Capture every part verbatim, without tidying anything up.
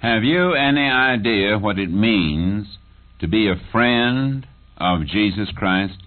Have you any idea what it means to be a friend of Jesus Christ?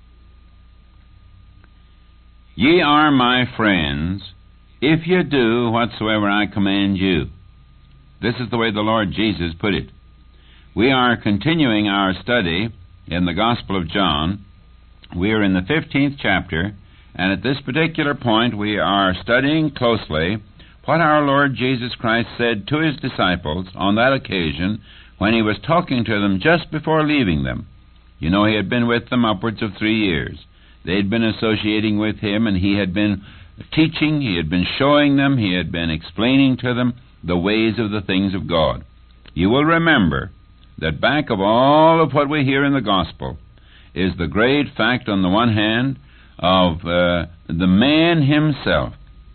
Ye are my friends, if you do whatsoever I command you. This is the way the Lord Jesus put it. We are continuing our study in the Gospel of John. We are in the fifteenth chapter, and at this particular point we are studying closely what our Lord Jesus Christ said to his disciples on that occasion when he was talking to them just before leaving them. You know, he had been with them upwards of three years. They had been associating with him, and he had been teaching, he had been showing them, he had been explaining to them the ways of the things of God. You will remember that back of all of what we hear in the Gospel is the great fact, on the one hand, of uh, the man himself,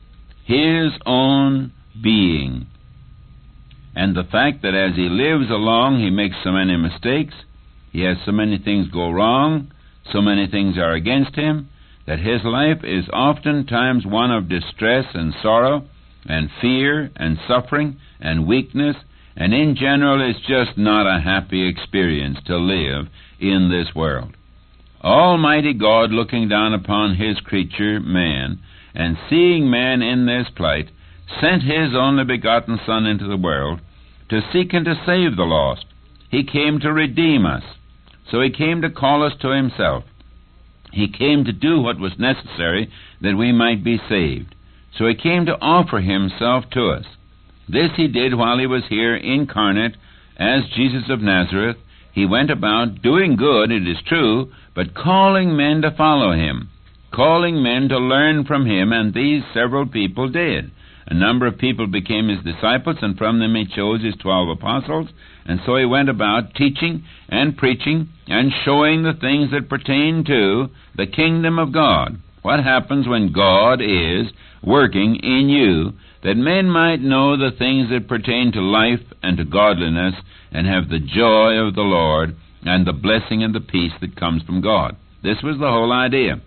his own being, and the fact that as he lives along, he makes so many mistakes, he has so many things go wrong, so many things are against him, that his life is oftentimes one of distress and sorrow and fear and suffering and weakness, and in general it's just not a happy experience to live in this world. Almighty God, looking down upon his creature, man, and seeing man in this plight, sent his only begotten Son into the world to seek and to save the lost. He came to redeem us. So he came to call us to himself. He came to do what was necessary that we might be saved. So he came to offer himself to us. This he did while he was here incarnate as Jesus of Nazareth. He went about doing good, it is true, but calling men to follow him, calling men to learn from him, and these several people did. A number of people became his disciples, and from them he chose his twelve apostles, and so he went about teaching and preaching and showing the things that pertain to the kingdom of God. What happens when God is working in you, that men might know the things that pertain to life and to godliness, and have the joy of the Lord and the blessing and the peace that comes from God. This was the whole idea.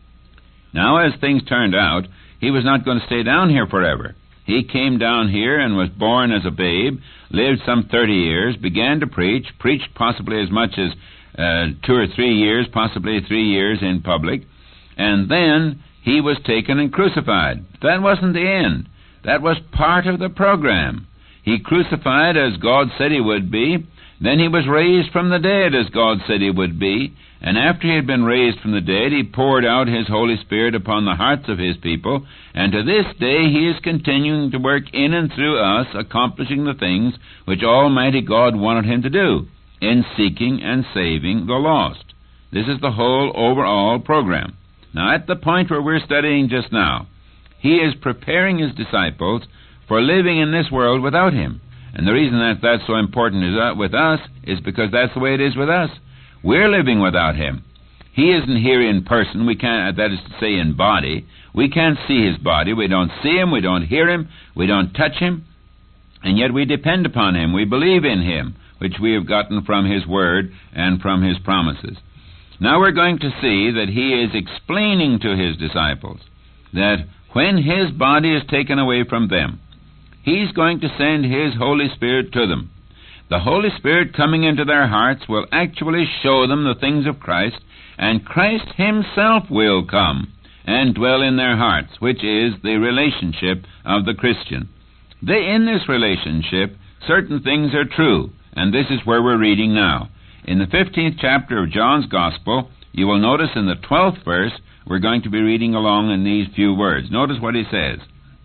Now, as things turned out, he was not going to stay down here forever. He came down here and was born as a babe, lived some thirty years, began to preach, preached possibly as much as uh, two or three years, possibly three years in public, and then he was taken and crucified. That wasn't the end. That was part of the program. He crucified as God said he would be, then he was raised from the dead as God said he would be, and after he had been raised from the dead, he poured out his Holy Spirit upon the hearts of his people, and to this day he is continuing to work in and through us, accomplishing the things which Almighty God wanted him to do, in seeking and saving the lost. This is the whole overall program. Now, at the point where we're studying just now, he is preparing his disciples for living in this world without him. And the reason that that's so important is that with us is because that's the way it is with us. We're living without him. He isn't here in person. We can't, that is to say, in body. We can't see his body. We don't see him. We don't hear him. We don't touch him. And yet we depend upon him. We believe in him, which we have gotten from his word and from his promises. Now we're going to see that he is explaining to his disciples that when his body is taken away from them, he's going to send his Holy Spirit to them. The Holy Spirit coming into their hearts will actually show them the things of Christ, and Christ himself will come and dwell in their hearts, which is the relationship of the Christian. They, in this relationship, certain things are true, and this is where we're reading now. In the fifteenth chapter of John's Gospel, you will notice in the twelfth verse, we're going to be reading along in these few words. Notice what he says.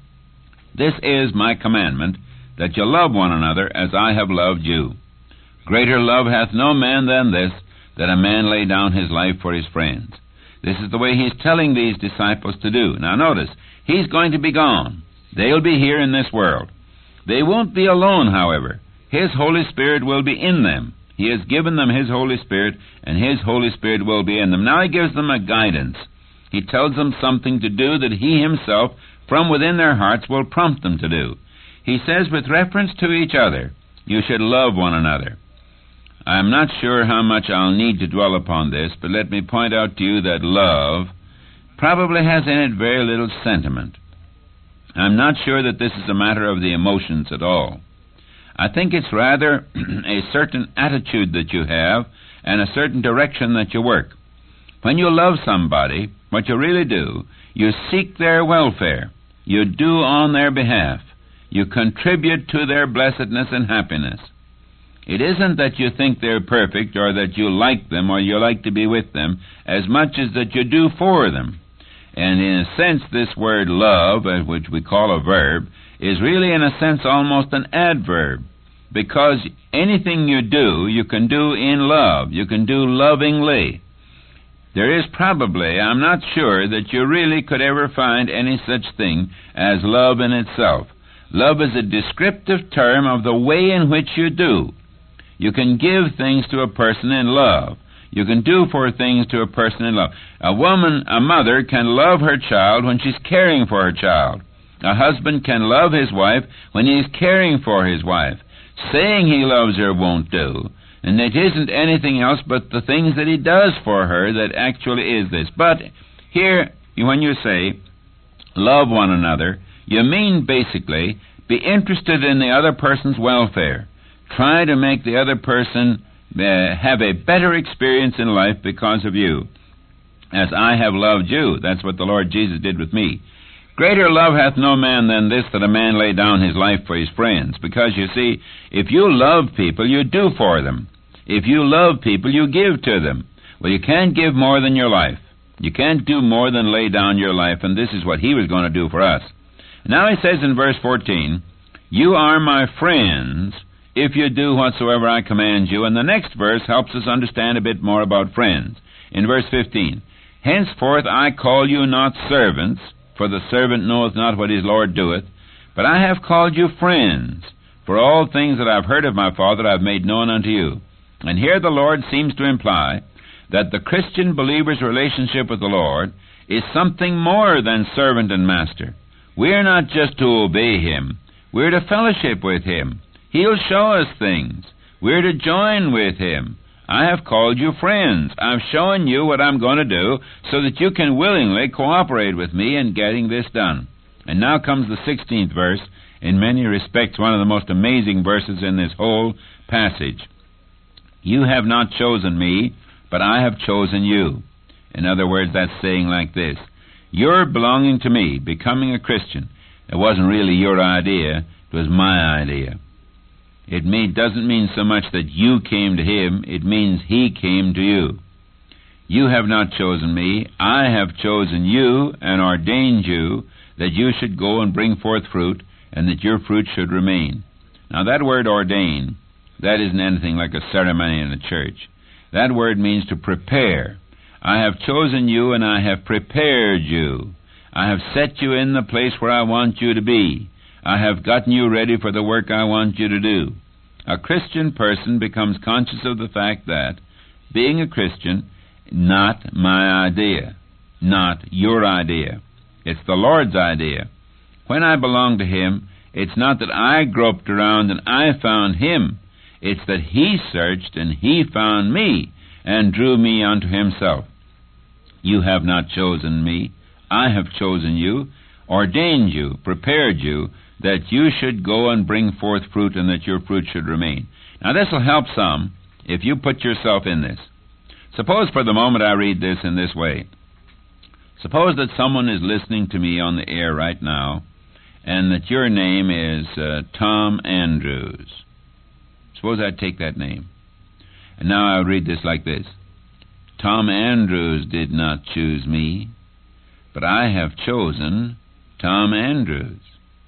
This is my commandment, that you love one another as I have loved you. Greater love hath no man than this, that a man lay down his life for his friends. This is the way he's telling these disciples to do. Now notice, he's going to be gone. They'll be here in this world. They won't be alone, however. His Holy Spirit will be in them. He has given them his Holy Spirit, and his Holy Spirit will be in them. Now he gives them a guidance. He tells them something to do that he himself, from within their hearts, will prompt them to do. He says, with reference to each other, you should love one another. I am not sure how much I'll need to dwell upon this, but let me point out to you that love probably has in it very little sentiment. I'm not sure that this is a matter of the emotions at all. I think it's rather a certain attitude that you have and a certain direction that you work. When you love somebody, what you really do, you seek their welfare. You do on their behalf. You contribute to their blessedness and happiness. It isn't that you think they're perfect or that you like them or you like to be with them as much as that you do for them. And in a sense, this word love, which we call a verb, is really in a sense almost an adverb, because anything you do, you can do in love. You can do lovingly. There is probably, I'm not sure, that you really could ever find any such thing as love in itself. Love is a descriptive term of the way in which you do. You can give things to a person in love. You can do for things to a person in love. A woman, a mother, can love her child when she's caring for her child. A husband can love his wife when he's caring for his wife. Saying he loves her won't do. And it isn't anything else but the things that he does for her that actually is this. But here, when you say, love one another, you mean basically, be interested in the other person's welfare. Try to make the other person uh, have a better experience in life because of you. As I have loved you, that's what the Lord Jesus did with me. Greater love hath no man than this, that a man lay down his life for his friends. Because, you see, if you love people, you do for them. If you love people, you give to them. Well, you can't give more than your life. You can't do more than lay down your life, and this is what he was going to do for us. Now he says in verse fourteen, you are my friends if you do whatsoever I command you. And the next verse helps us understand a bit more about friends. In verse fifteen, henceforth I call you not servants, for the servant knoweth not what his Lord doeth, but I have called you friends, for all things that I've heard of my Father I've made known unto you. And here the Lord seems to imply that the Christian believer's relationship with the Lord is something more than servant and master. We're not just to obey him. We're to fellowship with him. He'll show us things. We're to join with him. I have called you friends. I've shown you what I'm going to do so that you can willingly cooperate with me in getting this done. And now comes the sixteenth verse, in many respects one of the most amazing verses in this whole passage. You have not chosen me, but I have chosen you. In other words, that's saying like this. You're belonging to me, becoming a Christian. It wasn't really your idea. It was my idea. It mean, doesn't mean so much that you came to him. It means he came to you. You have not chosen me. I have chosen you and ordained you that you should go and bring forth fruit, and that your fruit should remain. Now that word ordain, that isn't anything like a ceremony in a church. That word means to prepare. I have chosen you and I have prepared you. I have set you in the place where I want you to be. I have gotten you ready for the work I want you to do. A Christian person becomes conscious of the fact that, being a Christian, not my idea, not your idea. It's the Lord's idea. When I belong to him, it's not that I groped around and I found him. It's that he searched and he found me and drew me unto himself. You have not chosen me. I have chosen you, ordained you, prepared you, that you should go and bring forth fruit and that your fruit should remain. Now this will help some if you put yourself in this. Suppose for the moment I read this in this way. Suppose that someone is listening to me on the air right now, and that your name is uh, Tom Andrews. Suppose I take that name. And now I'll read this like this. Tom Andrews did not choose me, but I have chosen Tom Andrews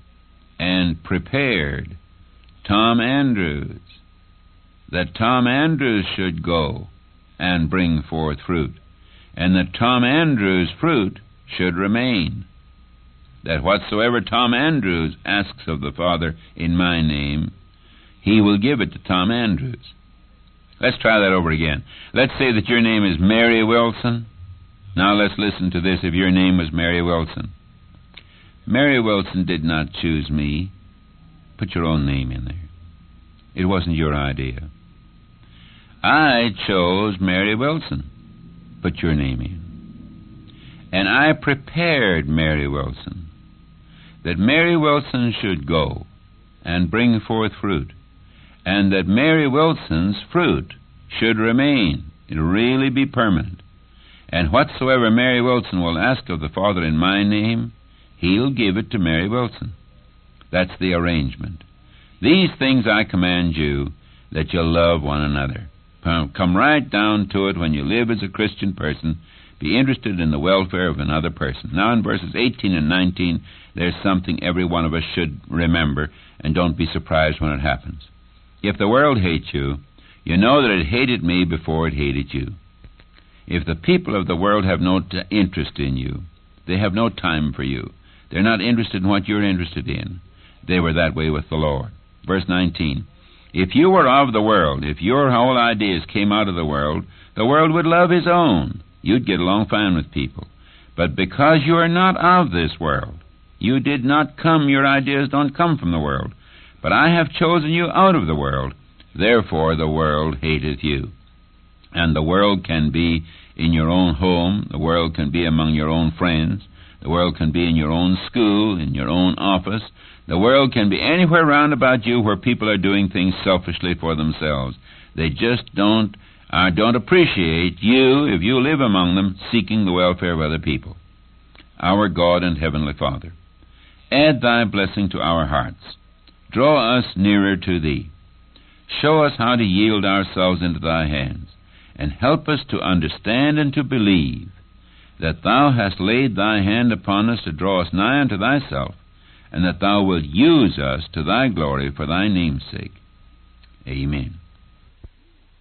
and prepared Tom Andrews, that Tom Andrews should go and bring forth fruit, and that Tom Andrews' fruit should remain, that whatsoever Tom Andrews asks of the Father in my name, he will give it to Tom Andrews. Let's try that over again. Let's say that your name is Mary Wilson. Now let's listen to this if your name was Mary Wilson. Mary Wilson did not choose me. Put your own name in there. It wasn't your idea. I chose Mary Wilson. Put your name in. And I prepared Mary Wilson, that Mary Wilson should go and bring forth fruit, and that Mary Wilson's fruit should remain. It'll really be permanent. And whatsoever Mary Wilson will ask of the Father in my name, He'll give it to Mary Wilson. That's the arrangement. These things I command you, that you'll love one another. Come right down to it when you live as a Christian person. Be interested in the welfare of another person. Now in verses eighteen and nineteen, there's something every one of us should remember, and don't be surprised when it happens. If the world hates you, you know that it hated me before it hated you. If the people of the world have no t- interest in you, they have no time for you. They're not interested in what you're interested in. They were that way with the Lord. Verse nineteen, if you were of the world, if your whole ideas came out of the world, the world would love his own. You'd get along fine with people. But because you are not of this world, you did not come, your ideas don't come from the world. But I have chosen you out of the world. Therefore the world hateth you. And the world can be in your own home. The world can be among your own friends. The world can be in your own school, in your own office. The world can be anywhere round about you where people are doing things selfishly for themselves. They just don't uh, don't appreciate you, if you live among them, seeking the welfare of other people. Our God and Heavenly Father, add Thy blessing to our hearts. Draw us nearer to Thee. Show us how to yield ourselves into Thy hands, and help us to understand and to believe that Thou hast laid Thy hand upon us to draw us nigh unto Thyself, and that Thou wilt use us to Thy glory for Thy name's sake. Amen.